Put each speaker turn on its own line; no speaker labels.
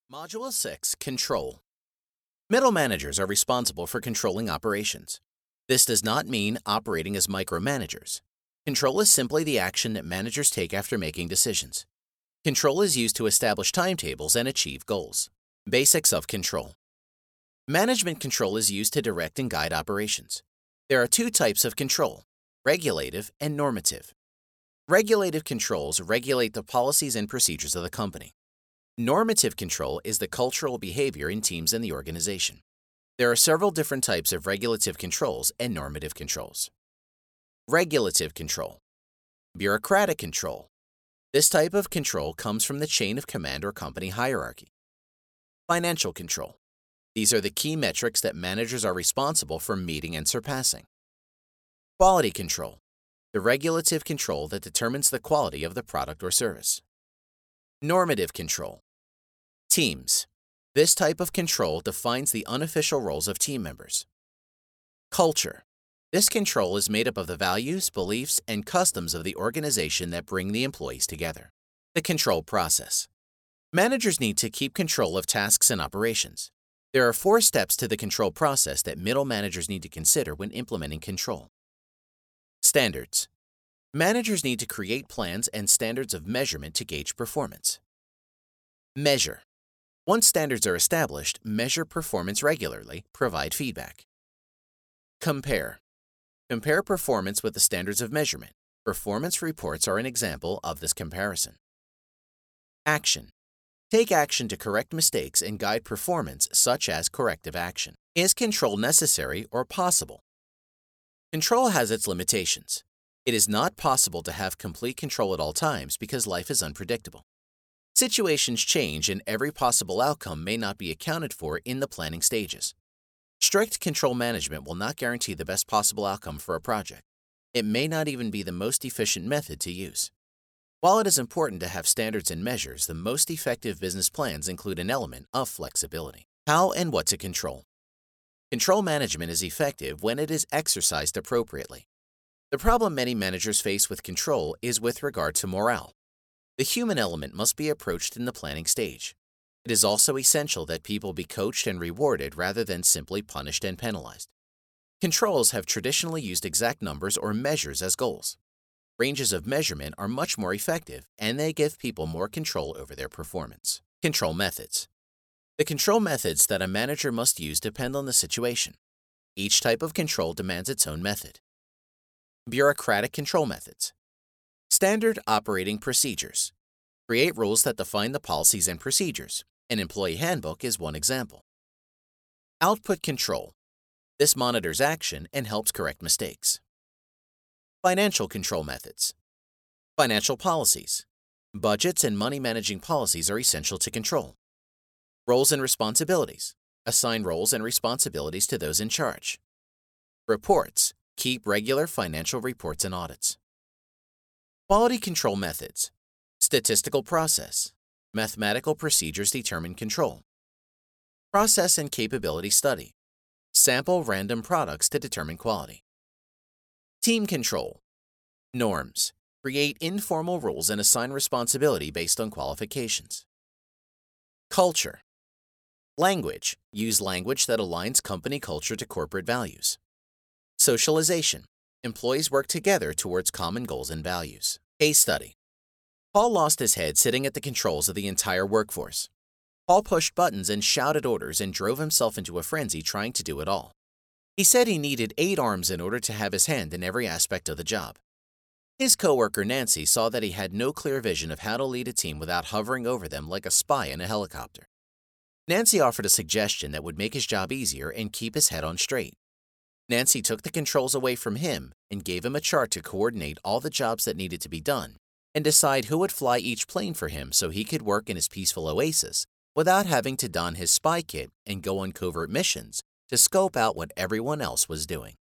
Module 6, Control. Middle managers are responsible for controlling operations. This does not mean operating as micromanagers. Control is simply the action that managers take after making decisions. Control is used to establish timetables and achieve goals. Basics of control. Management control is used to direct and guide operations. There are two types of control: regulative and normative. Regulative controls regulate the policies and procedures of the company. Normative control is the cultural behavior in teams in the organization. There are several different types of regulative controls and normative controls. Regulative control. Bureaucratic control. This type of control comes from the chain of command or company hierarchy. Financial control. These are the key metrics that managers are responsible for meeting and surpassing. Quality control. The regulative control that determines the quality of the product or service. Normative control. Teams. This type of control defines the unofficial roles of team members. Culture. This control is made up of the values, beliefs, and customs of the organization that bring the employees together. The control process. Managers need to keep control of tasks and operations. There are 4 steps to the control process that middle managers need to consider when implementing control. Standards. Managers need to create plans and standards of measurement to gauge performance. Measure. Once standards are established, measure performance regularly, provide feedback. Compare. Compare performance with the standards of measurement. Performance reports are an example of this comparison. Action. Take action to correct mistakes and guide performance, such as corrective action. Is control necessary or possible? Control has its limitations. It is not possible to have complete control at all times because life is unpredictable. Situations change and every possible outcome may not be accounted for in the planning stages. Strict control management will not guarantee the best possible outcome for a project. It may not even be the most efficient method to use. While it is important to have standards and measures, the most effective business plans include an element of flexibility. How and what to control. Control management is effective when it is exercised appropriately. The problem many managers face with control is with regard to morale. The human element must be approached in the planning stage. It is also essential that people be coached and rewarded rather than simply punished and penalized. Controls have traditionally used exact numbers or measures as goals. Ranges of measurement are much more effective, and they give people more control over their performance. Control methods. The control methods that a manager must use depend on the situation. Each type of control demands its own method. Bureaucratic control methods. Standard operating procedures. Create rules that define the policies and procedures. An employee handbook is one example. Output control. This monitors action and helps correct mistakes. Financial control methods. Financial policies. Budgets and money managing policies are essential to control. Roles and responsibilities. Assign roles and responsibilities to those in charge. Reports. Keep regular financial reports and audits. Quality control methods. Statistical process. Mathematical procedures determine control. Process and capability study. Sample random products to determine quality. Team control. Norms. Create informal rules and assign responsibility based on qualifications. Culture. Language. Use language that aligns company culture to corporate values. Socialization. Employees work together towards common goals and values. Case study. Paul lost his head sitting at the controls of the entire workforce. Paul pushed buttons and shouted orders and drove himself into a frenzy trying to do it all. He said he needed 8 arms in order to have his hand in every aspect of the job. His coworker Nancy saw that he had no clear vision of how to lead a team without hovering over them like a spy in a helicopter. Nancy offered a suggestion that would make his job easier and keep his head on straight. Nancy took the controls away from him and gave him a chart to coordinate all the jobs that needed to be done and decide who would fly each plane for him so he could work in his peaceful oasis without having to don his spy kit and go on covert missions to scope out what everyone else was doing.